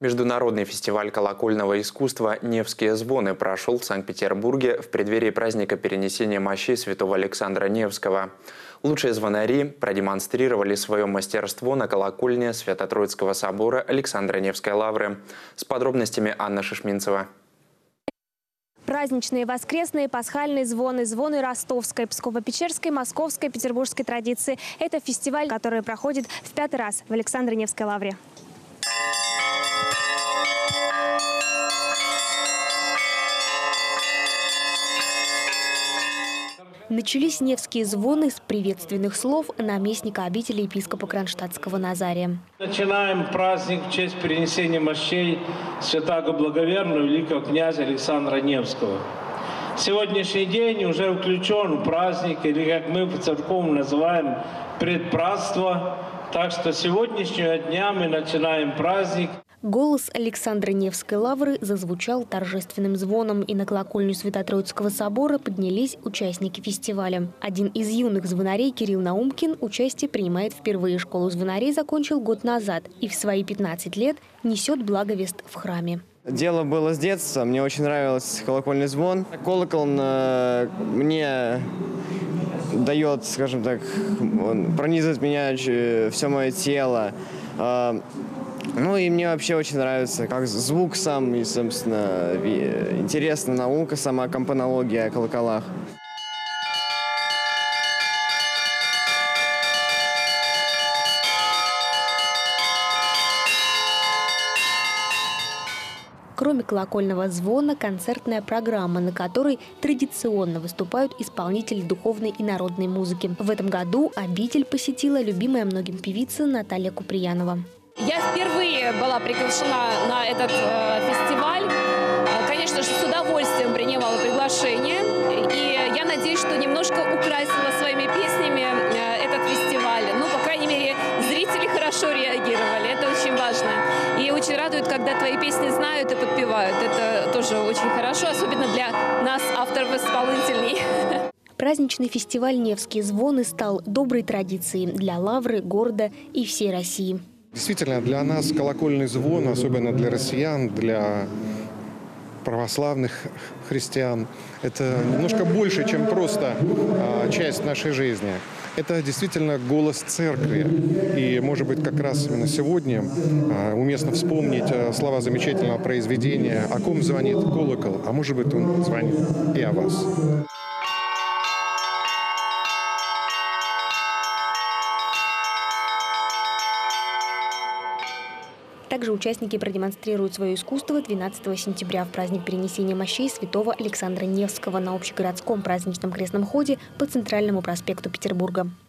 Международный фестиваль колокольного искусства «Невские звоны» прошел в Санкт-Петербурге в преддверии праздника перенесения мощей святого Александра Невского. Лучшие звонари продемонстрировали свое мастерство на колокольне Свято-Троицкого собора Александра Невской лавры. С подробностями Анна Шишминцева. Праздничные, воскресные, пасхальные звоны, звоны ростовской, псково-печерской, московской, петербургской традиции. Это фестиваль, который проходит в 5-й раз в Александре Невской лавре. Начались Невские звоны с приветственных слов наместника обители епископа Кронштадтского Назария. Начинаем праздник в честь перенесения мощей святаго благоверного великого князя Александра Невского. Сегодняшний день уже включен в праздник, или как мы в церковном называем, предпраздство. Так что с сегодняшнего дня мы начинаем праздник. Голос Александра Невской лавры зазвучал торжественным звоном, и на колокольню Свято-Троицкого собора поднялись участники фестиваля. Один из юных звонарей, Кирилл Наумкин, участие принимает впервые. Школу звонарей закончил год назад и в свои 15 лет несет благовест в храме. Дело было с детства. Мне очень нравился колокольный звон. Колокол мне дает, скажем так, он пронизывает меня все мое тело. Ну и мне вообще очень нравится как звук сам, и, собственно, интересна наука, сама компонология о колоколах. Кроме колокольного звона, концертная программа, на которой традиционно выступают исполнители духовной и народной музыки. В этом году обитель посетила любимая многим певица Наталья Куприянова. Я впервые была приглашена на этот фестиваль. Конечно же, с удовольствием принимала приглашение. И я надеюсь, что немножко украсила своими песнями этот фестиваль. Ну, по крайней мере, зрители хорошо реагировали. Это очень важно. И очень радует, когда твои песни знают и подпевают. Это тоже очень хорошо, особенно для нас, авторов-исполнителей. Праздничный фестиваль «Невские звоны» стал доброй традицией для лавры, города и всей России. Действительно, для нас колокольный звон, особенно для россиян, для православных христиан, это немножко больше, чем просто часть нашей жизни. Это действительно голос церкви. И, может быть, как раз именно сегодня уместно вспомнить слова замечательного произведения «О ком звонит колокол», а может быть, он звонит и о вас. Также участники продемонстрируют свое искусство 12 сентября в праздник перенесения мощей святого Александра Невского на общегородском праздничном крестном ходе по Центральному проспекту Петербурга.